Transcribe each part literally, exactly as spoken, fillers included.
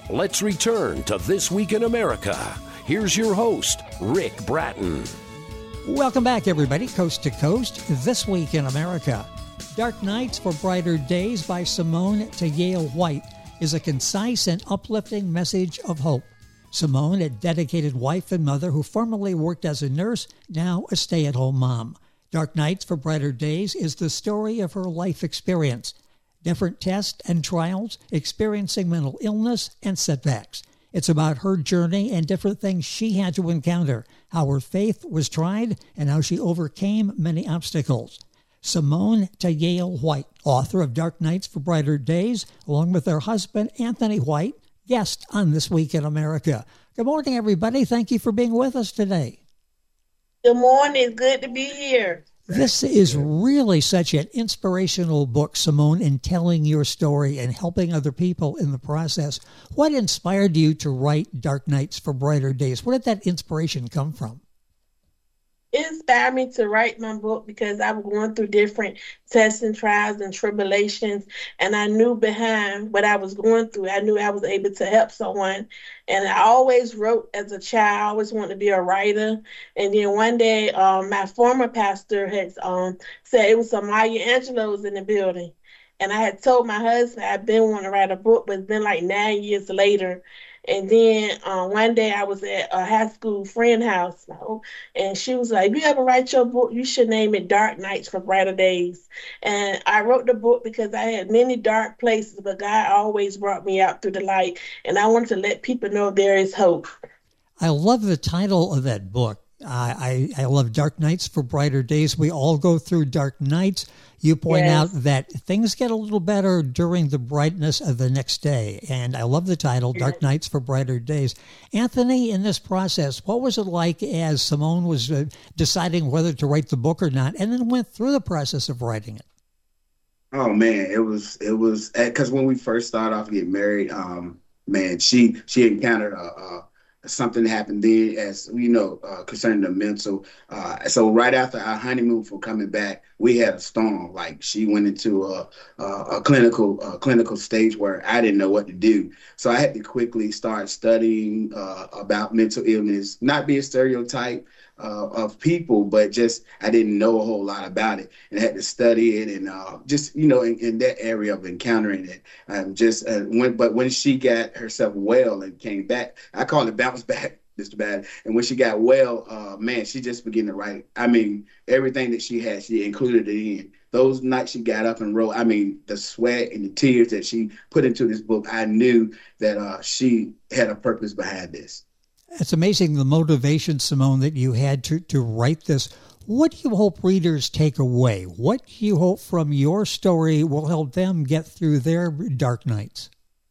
Let's return to This Week in America. Here's your host, Rick Bratton. Welcome back, everybody, coast to coast. This Week in America. Dark Nights for Brighter Days by Simone Tayale White is a concise and uplifting message of hope. Simone, a dedicated wife and mother who formerly worked as a nurse, now a stay-at-home mom. Dark Nights for Brighter Days is the story of her life experience. Different tests and trials, experiencing mental illness and setbacks. It's about her journey and different things she had to encounter, how her faith was tried, and how she overcame many obstacles. Simone Tayale White, author of Dark Nights for Brighter Days, along with her husband, Anthony White, guest on This Week in America. Good morning, everybody. Thank you for being with us today. Good morning. Good to be here. This is really such an inspirational book, Simone, in telling your story and helping other people in the process. What inspired you to write Dark Nights for Brighter Days? Where did that inspiration come from? It inspired me to write my book because I was going through different tests and trials and tribulations, and I knew behind what I was going through, I knew I was able to help someone. And I always wrote as a child. I always wanted to be a writer. And then one day, um, my former pastor had um, said it was some Maya Angelou's in the building. And I had told my husband I've been wanting to write a book, but it's been like nine years later. And then uh, one day I was at a high school friend house, and she was like, if you ever write your book, you should name it Dark Nights for Brighter Days. And I wrote the book because I had many dark places, but God always brought me out through the light. And I wanted to let people know there is hope. I love the title of that book. I, I, I love Dark Nights for Brighter Days. We all go through dark nights. You point Yes. out that things get a little better during the brightness of the next day. And I love the title, Dark Nights for Brighter Days. Anthony, in this process, what was it like as Simone was uh, deciding whether to write the book or not, and then went through the process of writing it? Oh man, it was it was because when we first started off getting married, um, man, she she encountered a, a something happened then, as you know, uh, concerning the mental. Uh, so right after our honeymoon for coming back, we had a storm. Like she went into a a, a clinical a clinical stage where I didn't know what to do. So I had to quickly start studying uh, about mental illness, not being stereotype uh, of people, but just I didn't know a whole lot about it, and I had to study it, and uh, just you know, in, in that area of encountering it, um, just uh, when. But when she got herself well and came back, I call it bounce back, Mister Bad. And when she got well, uh, man, she just began to write. I mean, everything that she had, she included it in. Those nights she got up and wrote, I mean, the sweat and the tears that she put into this book, I knew that uh, she had a purpose behind this. It's amazing the motivation, Simone, that you had to, to write this. What do you hope readers take away? What do you hope from your story will help them get through their dark nights?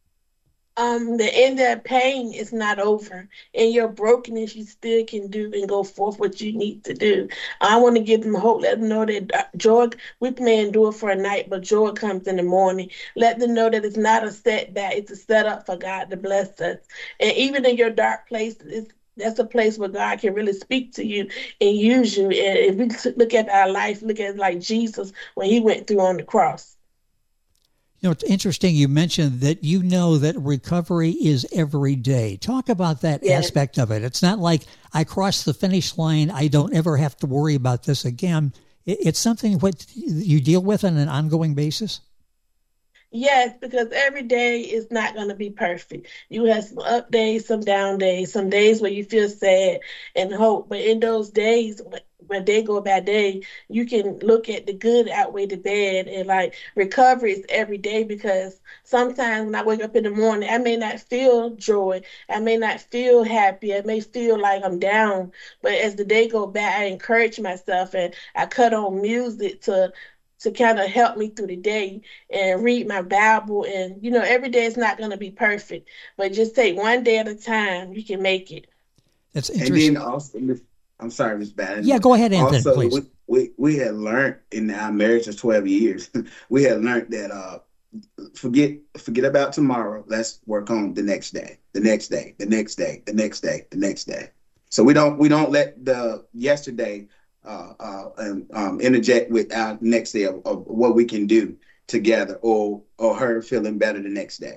Um, the end of pain is not over. In your brokenness, you still can do and go forth what you need to do. I want to give them hope. Let them know that joy, we may endure for a night, but joy comes in the morning. Let them know that it's not a setback. It's a setup for God to bless us. And even in your dark place, it's that's a place where God can really speak to you and use you. And if we look at our life, look at it like Jesus when he went through on the cross. You know, it's interesting you mentioned that you know that recovery is every day. Talk about that Yes. aspect of it. It's not like I crossed the finish line, I don't ever have to worry about this again. It, it's something what you deal with on an ongoing basis? Yes, because every day is not going to be perfect. You have some up days, some down days, some days where you feel sad and hope. But in those days, when day go by day, you can look at the good outweigh the bad. And like recovery is every day, because sometimes when I wake up in the morning, I may not feel joy. I may not feel happy. I may feel like I'm down. But as the day go by, I encourage myself and I cut on music to to kind of help me through the day and read my Bible. And, you know, every day is not going to be perfect, but just take one day at a time. You can make it. That's interesting. And then also, I'm sorry, Miz Bannon. Yeah, go ahead, Anthony, also, please. We, we, we had learned in our marriage of twelve years, we had learned that uh, forget forget about tomorrow. Let's work on the next day, the next day, the next day, the next day, the next day. So we don't we don't let the yesterday uh, uh, um, um, interject with our next day of, of what we can do together, or or her feeling better the next day.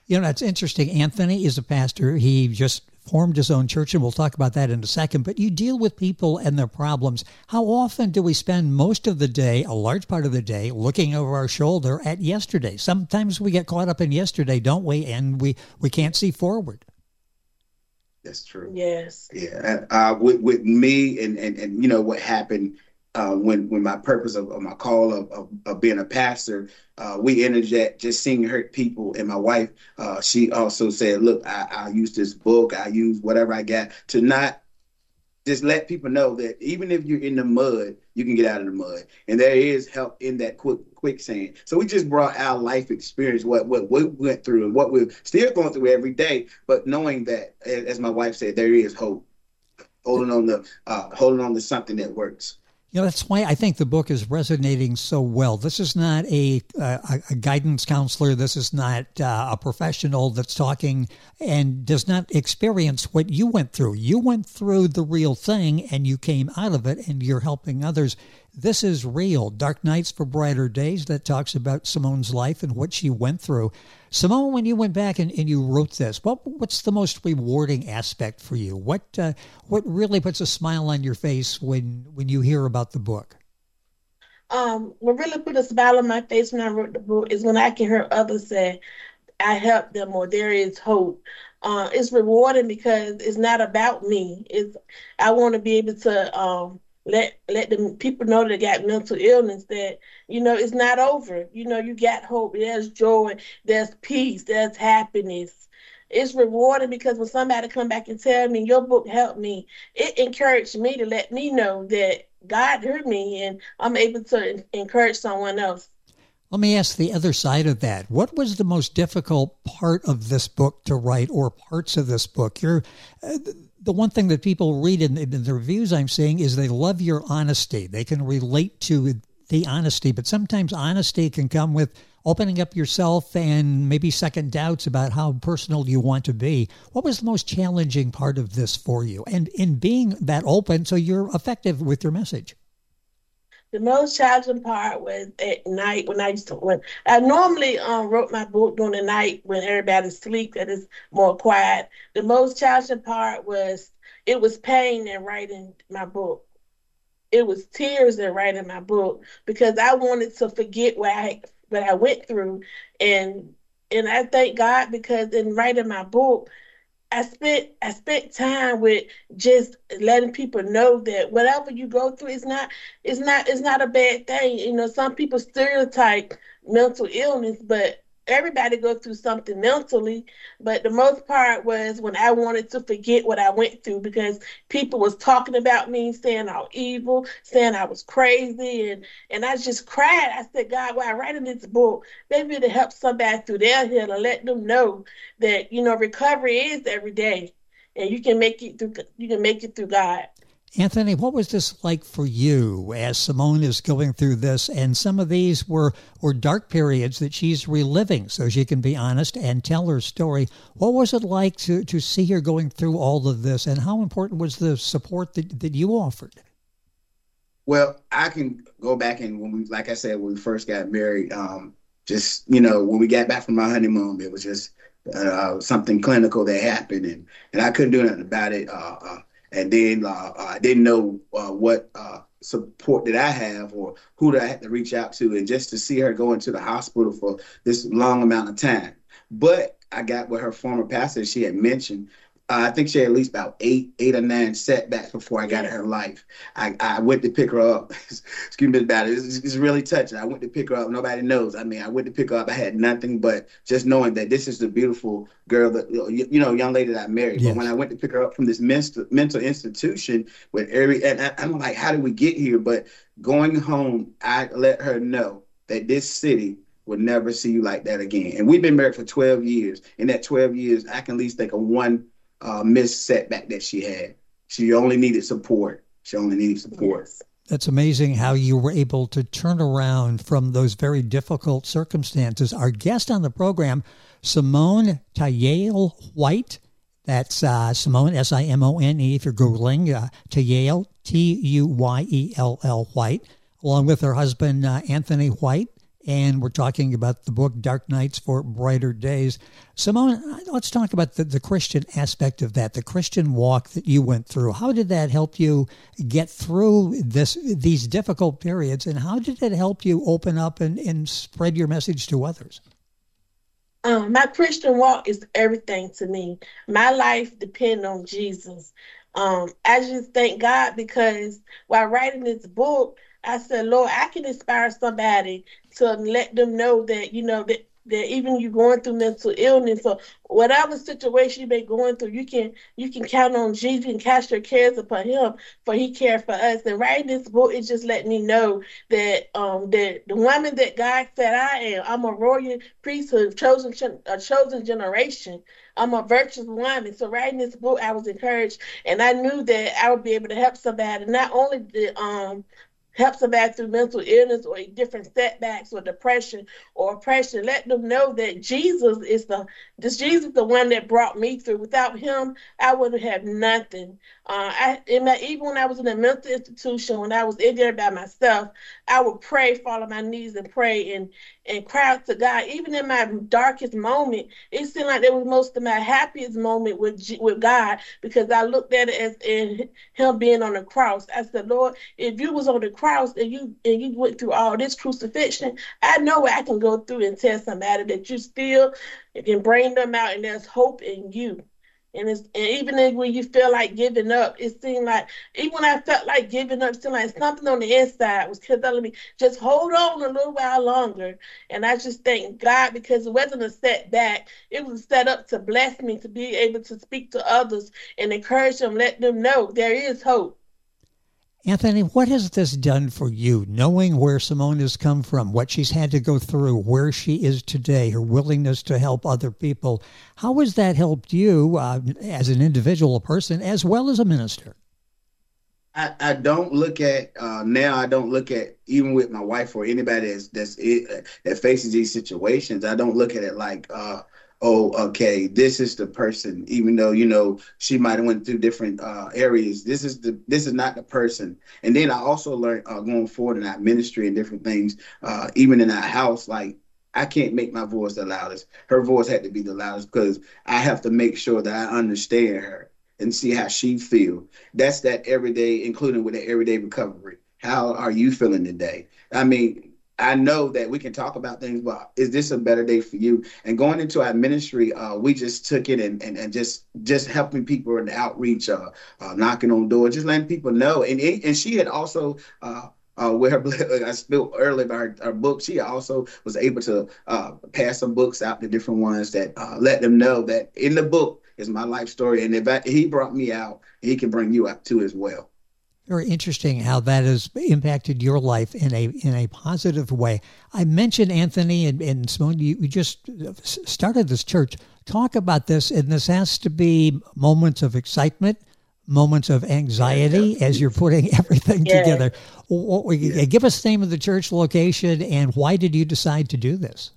You know, that's interesting. Anthony is a pastor. He just formed his own church, and we'll talk about that in a second. But you deal with people and their problems. How often do we spend most of the day, a large part of the day, looking over our shoulder at yesterday? Sometimes we get caught up in yesterday, don't we? And we, we can't see forward. That's true. Yes. Yeah. Uh, with with me and, and, and you know what happened uh, when when my purpose of, of my call of, of, of being a pastor, uh, we interject just seeing hurt people. And my wife, uh, she also said, look, I, I use this book, I use whatever I got to not just let people know that even if you're in the mud, you can get out of the mud. And there is help in that quick quicksand. So we just brought our life experience, what, what we went through and what we're still going through every day. But knowing that, as my wife said, there is hope, holding on to, uh, holding on to something that works. You know, that's why I think the book is resonating so well. This is not a a, a guidance counselor. This is not uh, a professional that's talking and does not experience what you went through. You went through the real thing and you came out of it and you're helping others. This is real. Dark Nights for Brighter Days, that talks about Simone's life and what she went through. Simone, when you went back and, and you wrote this, what what's the most rewarding aspect for you? What uh, what really puts a smile on your face when, when you hear about the book? Um, what really put a smile on my face when I wrote the book is when I can hear others say, I helped them, or there is hope. Uh, it's rewarding because it's not about me. It's I want to be able to um, let let the people know that got mental illness that, you know, it's not over. You know, you got hope. There's joy. There's peace. There's happiness. It's rewarding because when somebody come back and tell me your book helped me, it encouraged me to let me know that God heard me and I'm able to encourage someone else. Let me ask the other side of that. What was the most difficult part of this book to write, or parts of this book? You're, uh, the one thing that people read in, in the reviews I'm seeing is they love your honesty. They can relate to the honesty, but sometimes honesty can come with opening up yourself and maybe second doubts about how personal you want to be. What was the most challenging part of this for you? And in being that open so you're effective with your message? The most challenging part was at night when I used to, when I normally um, wrote my book during the night when everybody's asleep, that is more quiet. The most challenging part was, it was pain in writing my book. It was tears in writing my book because I wanted to forget what I what I went through. And and I thank God because in writing my book, I spent I spent time with just letting people know that whatever you go through is not it's not it's not a bad thing. You know, some people stereotype mental illness, but everybody goes through something mentally. But the most part was when I wanted to forget what I went through because people was talking about me, saying I was evil, saying I was crazy, and and I just cried. I said, God, while writing this book, maybe to help somebody through their hill and let them know that, you know, recovery is every day, and you can make it through. You can make it through God. Anthony, what was this like for you as Simone is going through this? And some of these were, were dark periods that she's reliving so she can be honest and tell her story. What was it like to, to see her going through all of this? And how important was the support that, that you offered? Well, I can go back and when we, like I said, when we first got married, um, just, you know, when we got back from our honeymoon, it was just uh, something clinical that happened and, and I couldn't do nothing about it. Uh, uh, And then uh, I didn't know uh, what uh, support did I have or who did I have to reach out to. And just to see her go into the hospital for this long amount of time. But I got with her former pastor, she had mentioned, uh, I think she had at least about eight, eight or nine setbacks before I got in her life. I, I went to pick her up. Excuse me about it. It's, it's really touching. I went to pick her up. Nobody knows. I mean, I went to pick her up. I had nothing but just knowing that this is the beautiful girl that, you know, young lady that I married. Yes. But when I went to pick her up from this mental, mental institution with every, and I, I'm like, how did we get here? But going home, I let her know that this city will never see you like that again. And we've been married for twelve years. In that twelve years, I can at least think of one Uh, missed setback that she had. She only needed support. She only needed support. That's amazing how you were able to turn around from those very difficult circumstances. Our guest on the program, Simone Tayale White. That's uh, Simone, S I M O N E, if you're Googling, uh, Tayale, T U Y E L L White, along with her husband, uh, Anthony White. and we're talking about the book Dark Nights for Brighter Days. Simone, let's talk about the, the Christian aspect of that, the Christian walk that you went through. How did that help you get through this these difficult periods, and how did it help you open up and, and spread your message to others? Um, my Christian walk is everything to me. My life depends on Jesus. Um, I just thank God because while writing this book, I said, Lord, I can inspire somebody to let them know that, you know, that, that even you going through mental illness or whatever situation you may be going through, you can you can count on Jesus and cast your cares upon him, for he cared for us. And writing this book, it just let me know that um that the woman that God said I am, I'm a royal priesthood, chosen a chosen generation. I'm a virtuous woman. So writing this book, I was encouraged, and I knew that I would be able to help somebody, not only the um help somebody through mental illness or different setbacks or depression or oppression. Let them know that Jesus is the this Jesus the one that brought me through. Without him, I wouldn't have nothing. Uh, I in my, even when I was in a mental institution, when I was in there by myself, I would pray, fall on my knees and pray and and cry out to God. Even in my darkest moment, it seemed like it was most of my happiest moment with with God, because I looked at it as in him being on the cross. I said, Lord, if you was on the cross and you and you went through all this crucifixion, I know I can go through and tell somebody that you still can bring them out, and there's hope in you. And, it's, and even when you feel like giving up, it seemed like, even when I felt like giving up, it seemed like something on the inside was telling me, just hold on a little while longer. And I just thank God, because it wasn't a setback. It was set up to bless me, to be able to speak to others and encourage them, let them know there is hope. Anthony, what has this done for you, knowing where Simone has come from, what she's had to go through, where she is today, her willingness to help other people? How has that helped you uh, as an individual person as well as a minister? I, I don't look at, uh, now I don't look at, even with my wife or anybody that's, that's it, that faces these situations, I don't look at it like, uh, oh, okay, this is the person, even though, you know, she might have went through different uh, areas. This is the this is not the person. And then I also learned uh, going forward in our ministry and different things, uh, even in our house, like, I can't make my voice the loudest. Her voice had to be the loudest, because I have to make sure that I understand her and see how she feels. That's that everyday, including with the everyday recovery. How are you feeling today? I mean, I know that we can talk about things, but is this a better day for you? And going into our ministry, uh, we just took it and, and, and just just helping people in the outreach, uh, uh, knocking on doors, just letting people know. And it, and she had also, uh, uh, with her, like I spoke earlier about her, her book, she also was able to uh, pass some books out to different ones that uh, let them know that in the book is my life story. And if I, he brought me out, he can bring you out too as well. Very interesting how that has impacted your life in a in a positive way. I mentioned Anthony and, and Simone, you, you just started this church. Talk about this, and this has to be moments of excitement, moments of anxiety yeah, as you're putting everything yeah. together. Yeah. Give us the name of the church location, and why did you decide to do this?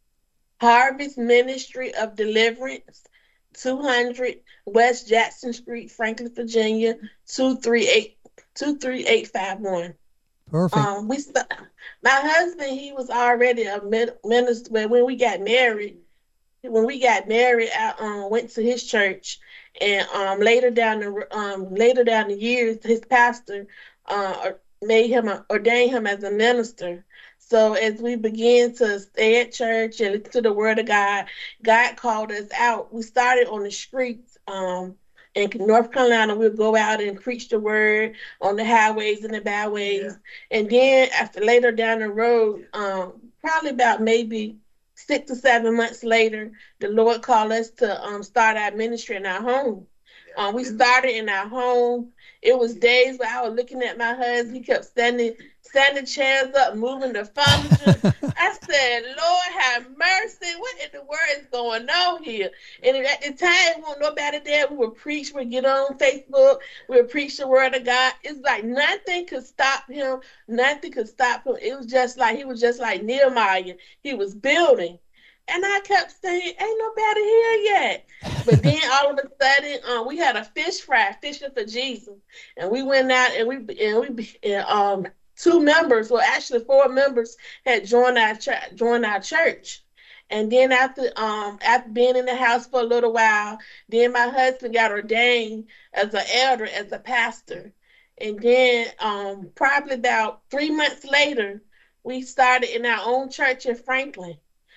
Harvest Ministry of Deliverance, two hundred West Jackson Street, Franklin, Virginia, two three eight two three eight five one. Perfect. Um, we st- my husband, he was already a minister. When we got married, when we got married, I um, went to his church, and um, later down the um, later down the years, his pastor uh, made him a, ordained him as a minister. So as we began to stay at church and listen to the Word of God, God called us out. We started on the streets. Um, In North Carolina, we'll go out and preach the word on the highways and the byways. Yeah. And then after later down the road, um, probably about maybe six or seven months later, the Lord called us to um, start our ministry in our home. Um, we started in our home. It was days where I was looking at my husband. He kept standing, standing chairs up, moving the furniture. I said, Lord, have mercy. What in the world is going on here? And at the time, wasn't nobody there. We would preach. We'd get on Facebook. We would preach the word of God. It's like nothing could stop him. Nothing could stop him. It was just like, he was just like Nehemiah. He was building. And I kept saying, ain't nobody here yet. But then all of a sudden, um, we had a fish fry, fishing for Jesus. And we went out and we and we and, um two members, well, actually four members, had joined our ch- joined our church. And then after um after being in the house for a little while, then my husband got ordained as an elder, as a pastor. And then um probably about three months later, we started in our own church in Franklin.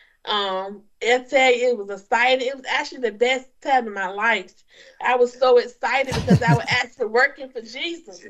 Um, I tell you, it was exciting. It was actually the best time of my life. I was so excited because I was actually working for Jesus.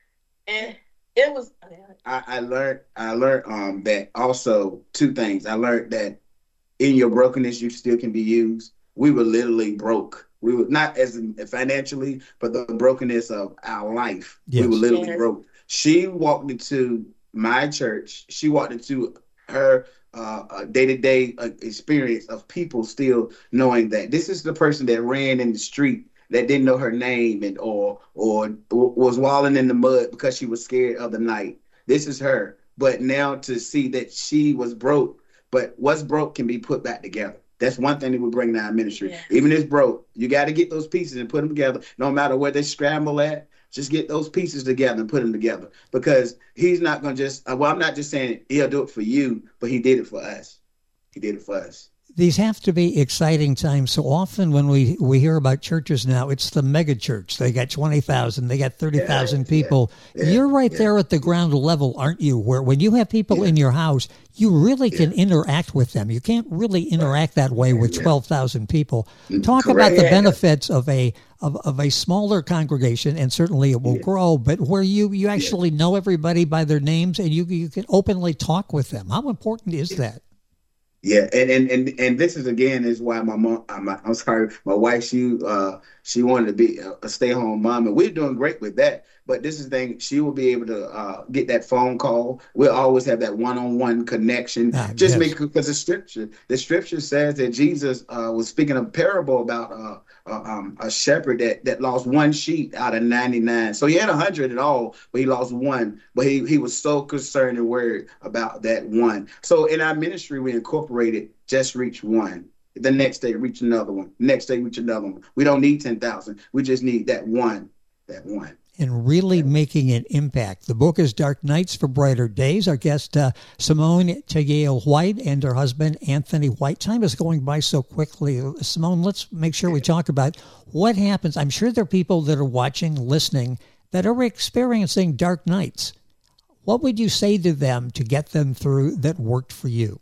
And it was I, I learned I learned um that also two things. I learned that in your brokenness you still can be used. We were literally broke. We were not as in financially, but the brokenness of our life. Yes. We were literally yes. broke. She walked into my church. She walked into her uh, a day-to-day uh, experience of people still knowing that this is the person that ran in the street that didn't know her name and or or was walling in the mud because she was scared of the night. This is her. But now to see that she was broke, but what's broke can be put back together. That's one thing that we bring in our ministry. Yeah. Even if it's broke, you got to get those pieces and put them together. No matter where they scramble at, just get those pieces together and put them together. Because he's not going to just, well, I'm not just saying he'll do it for you, but he did it for us. He did it for us. These have to be exciting times. So often when we, we hear about churches now, it's the mega church. They got twenty thousand, they got thirty thousand yeah, people. Yeah, You're right yeah. there at the ground level, aren't you? Where when you have people yeah. in your house, you really can yeah. interact with them. You can't really interact that way with twelve thousand people. Talk Correct. About the benefits of a of, of a smaller congregation, and certainly it will yeah. grow, but where you, you actually yeah. know everybody by their names and you you can openly talk with them. How important is that? Yeah, and, and and and this is again is why my mom, I'm, I'm sorry, my wife, she uh she wanted to be a stay-home mom, and we're doing great with that. But this is the thing, she will be able to uh, get that phone call. We'll always have that one-on-one connection. Ah, just yes. make because the scripture, the scripture says that Jesus uh, was speaking a parable about uh, uh, um, a shepherd that that lost one sheep out of ninety-nine. So he had a hundred in all, but he lost one. But he he was so concerned and worried about that one. So in our ministry, we incorporated just reach one. The next day, reach another one. Next day, reach another one. We don't need ten thousand. We just need that one. That one. And really making an impact. The book is Dark Nights for Brighter Days. Our guest, uh, Simone Tagayel White, and her husband, Anthony White. Time is going by so quickly. Simone, let's make sure we talk about what happens. I'm sure there are people that are watching, listening, that are experiencing dark nights. What would you say to them to get them through that worked for you?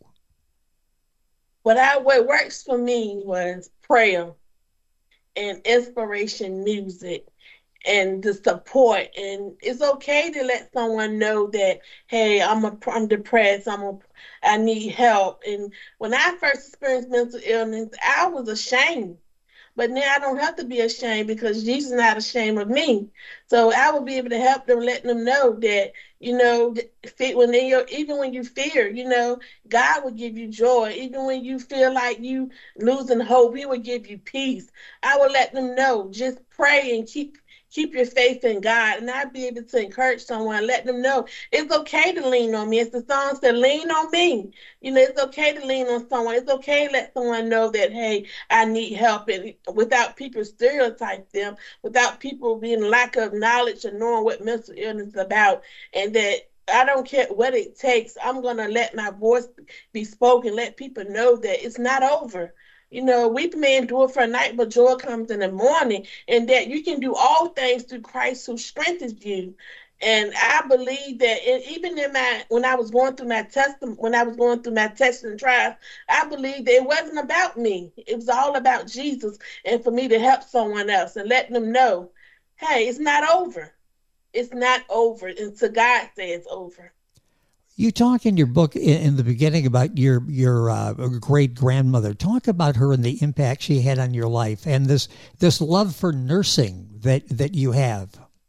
What, I, what works for me was prayer and inspiration music. And the support, and it's okay to let someone know that, hey, I'm a, I'm depressed, I'm a, I need help. And when I first experienced mental illness, I was ashamed, but now I don't have to be ashamed because Jesus is not ashamed of me. So I will be able to help them, letting them know that, you know, when they, even when you fear, you know, God will give you joy. Even when you feel like you losing hope, He will give you peace. I will let them know, just pray and keep. Keep your faith in God, and I'd be able to encourage someone, let them know it's okay to lean on me. It's the song said, lean on me. You know, it's okay to lean on someone. It's okay to let someone know that, hey, I need help, and without people stereotype them, without people being lack of knowledge and knowing what mental illness is about, and that I don't care what it takes. I'm going to let my voice be spoken, let people know that it's not over. You know, weeping may endure for a night, but joy comes in the morning, and that you can do all things through Christ who strengthens you. And I believe that it, even in my, when I was going through my testimony, when I was going through my tests and trials, I believe that it wasn't about me. It was all about Jesus, and for me to help someone else and letting them know, hey, it's not over. It's not over until God says it's over. You talk in your book in the beginning about your your uh, great grandmother. Talk about her and the impact she had on your life, and this this love for nursing that that you have.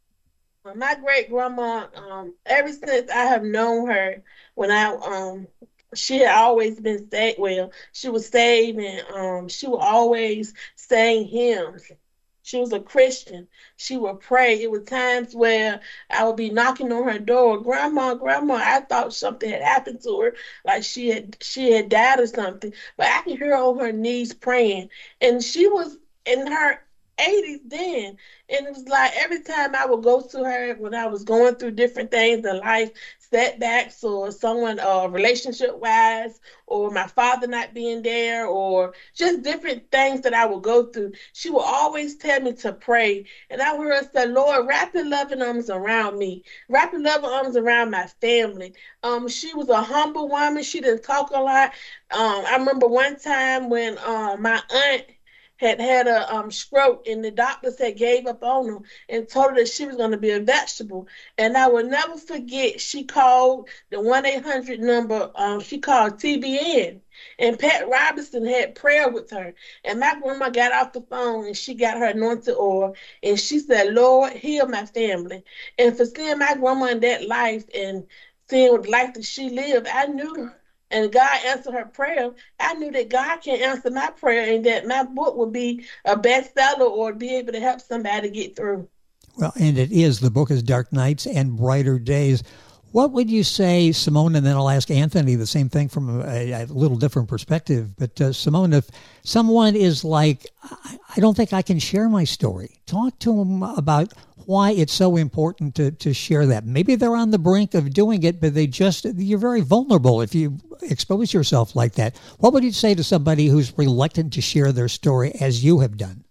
My great grandma, um, ever since I have known her, when I um, she had always been saved. Well, she was saved, and um, she would always sing hymns. She was a Christian. She would pray. It was times where I would be knocking on her door, Grandma, Grandma. I thought something had happened to her, like she had she had died or something. But I could hear her on her knees praying, and she was in her eighties then. And it was like every time I would go to her when I was going through different things in life, setbacks or someone uh, relationship wise, or my father not being there, or just different things that I would go through, she would always tell me to pray. And I would hear her say, Lord, wrap your loving arms around me. Wrap your loving arms around my family. Um, she was a humble woman. She didn't talk a lot. Um, I remember one time when uh, my aunt had had a um, stroke, and the doctors had gave up on her and told her that she was going to be a vegetable. And I will never forget, she called the one eight hundred number, um, she called T B N, and Pat Robinson had prayer with her. And my grandma got off the phone, and she got her anointed oil, and she said, Lord, heal my family. And for seeing my grandma in that life and seeing the life that she lived, I knew, and God answered her prayer, I knew that God can answer my prayer and that my book would be a bestseller or be able to help somebody get through. Well, and it is. The book is Dark Nights and Brighter Days. What would you say, Simone, and then I'll ask Anthony the same thing from a, a little different perspective. But uh, Simone, if someone is like, I don't think I can share my story, talk to them about why it's so important to, to share that. Maybe they're on the brink of doing it, but they just, you're very vulnerable if you expose yourself like that. What would you say to somebody who's reluctant to share their story as you have done?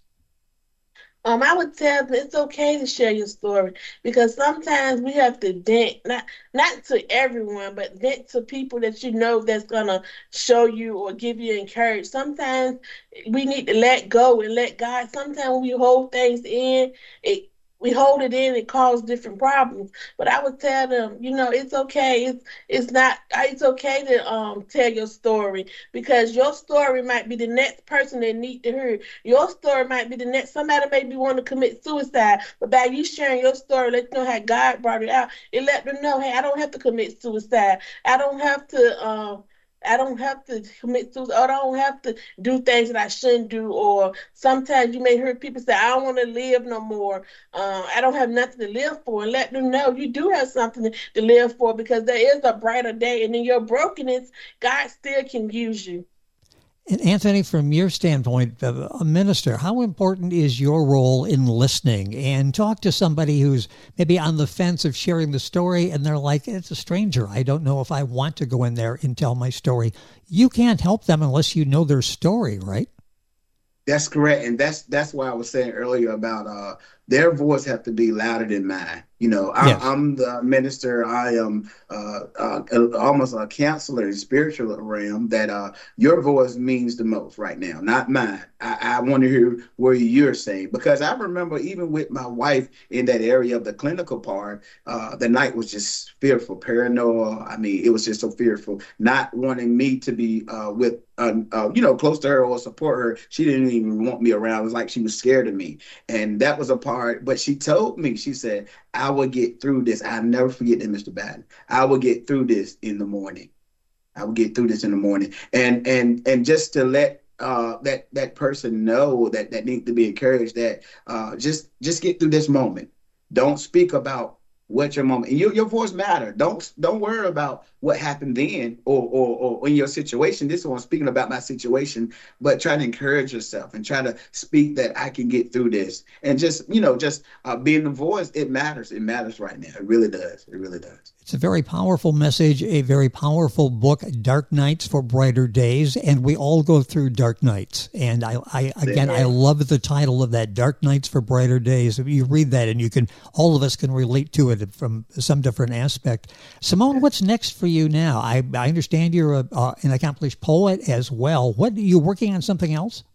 Um, I would tell them it's okay to share your story, because sometimes we have to vent, not not to everyone, but vent to people that you know that's gonna show you or give you encouragement. Sometimes we need to let go and let God. Sometimes when we hold things in, it we hold it in, it causes different problems. But I would tell them, you know, it's okay. It's it's not. It's okay to um tell your story, because your story might be the next person that need to hear. Your story might be the next. Somebody may be wanting to commit suicide, but by you sharing your story, let them know how God brought it out. It let them know, hey, I don't have to commit suicide. I don't have to. Um, I don't have to commit suicide. Or I don't have to do things that I shouldn't do. Or sometimes you may hear people say, I don't want to live no more. Uh, I don't have nothing to live for. And let them know you do have something to live for, because there is a brighter day. And in your brokenness, God still can use you. And Anthony, from your standpoint, a minister, how important is your role in listening? And talk to somebody who's maybe on the fence of sharing the story, and they're like, it's a stranger. I don't know if I want to go in there and tell my story. You can't help them unless you know their story, right? That's correct. And that's that's why I was saying earlier about uh, their voice have to be louder than mine. You know, I, yes. I'm the minister. I am uh, uh, almost a counselor in spiritual realm, that uh, your voice means the most right now, not mine. I, I want to hear what you're saying, because I remember even with my wife in that area of the clinical part, uh, the night was just fearful, paranoia. I mean, it was just so fearful, not wanting me to be uh, with, uh, uh, you know, close to her or support her. She didn't even want me around. It was like she was scared of me. And that was a part. But she told me, she said, I will get through this. I'll never forget that, Mister Batten. I will get through this in the morning. I will get through this in the morning. And and and just to let uh, that that person know that that need to be encouraged, that uh, just just get through this moment. Don't speak about what your moment. And your your voice matter. Don't don't worry about what happened then or or or in your situation. This one, speaking about my situation, but try to encourage yourself and try to speak that I can get through this. And just, you know, just uh, being the voice, it matters. It matters right now. It really does. It really does. It's a very powerful message, a very powerful book, Dark Nights for Brighter Days, and we all go through dark nights. And I, I again, I love the title of that, Dark Nights for Brighter Days. You read that, and you can, all of us can relate to it from some different aspect. Simone, what's next for you now? I, I understand you're a, uh, an accomplished poet as well. What, are you working on something else?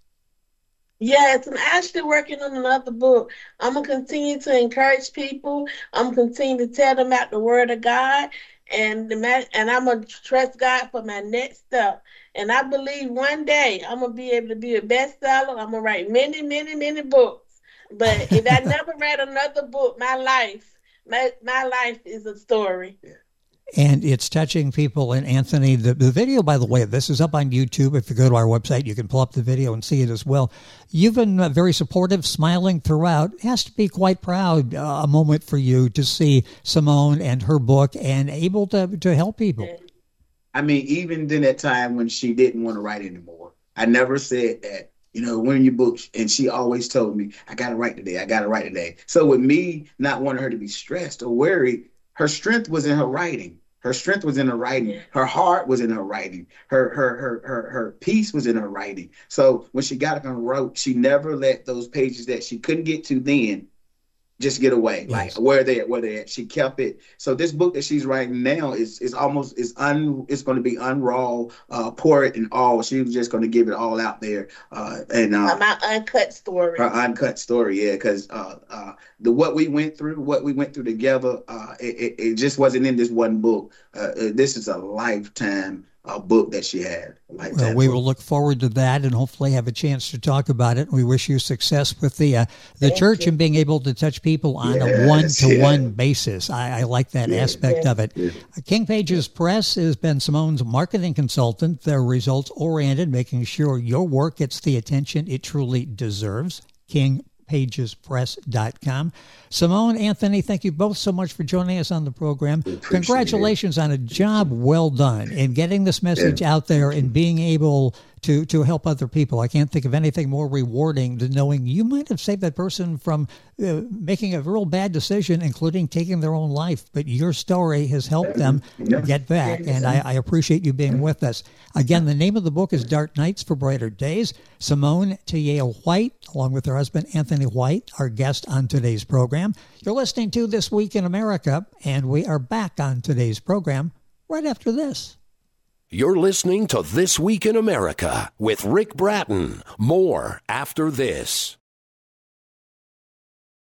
Yes, I'm actually working on another book. I'm going to continue to encourage people. I'm going to continue to tell them about the word of God. And, the, and I'm going to trust God for my next step. And I believe one day I'm going to be able to be a bestseller. I'm going to write many, many, many books. But if I never read another book, my life, my, my life is a story. Yeah. And it's touching people. And Anthony, the, the video, by the way, this is up on YouTube. If you go to our website, you can pull up the video and see it as well. You've been uh, very supportive, smiling throughout. It has to be quite proud, uh, a moment for you to see Simone and her book and able to, to help people. I mean, even in that time when she didn't want to write anymore, I never said that you know, when your book, and she always told me, I got to write today. I got to write today. So with me not wanting her to be stressed or worried, her strength was in her writing. Her strength was in her writing. Her heart was in her writing. Her her her her her peace was in her writing. So when she got up and wrote, she never let those pages that she couldn't get to then just get away. Yes. Like where they at, where they at. She kept it. So this book that she's writing now is is almost is un it's going to be unraw, uh, pour it in all. She was just going to give it all out there. Uh, and uh, my uncut story. Her uncut story, yeah, because uh, uh, the what we went through, what we went through together, uh, it, it, it just wasn't in this one book. Uh, this is a lifetime uh, book that she had. Well, we will look forward to that and hopefully have a chance to talk about it. We wish you success with the uh, the Thank church you. and being able to touch people on yes, a one-to-one yeah. basis. I, I like that yeah, aspect yeah, of it. Yeah. King Pages Press has been Simone's marketing consultant. They're results-oriented, making sure your work gets the attention it truly deserves. king pages press dot com. Simone, Anthony, thank you both so much for joining us on the program. Congratulations it. on a job well done in getting this message yeah. out there and being able to, to help other people. I can't think of anything more rewarding than knowing you might have saved that person from uh, making a real bad decision, including taking their own life. But your story has helped them yeah. get back, and I, I appreciate you being with us. Again, the name of the book is Dark Nights for Brighter Days. Simone Tayeo White, along with her husband, Anthony White, our guest on today's program. You're listening to This Week in America, and we are back on today's program right after this. You're listening to This Week in America with Rick Bratton. More after this.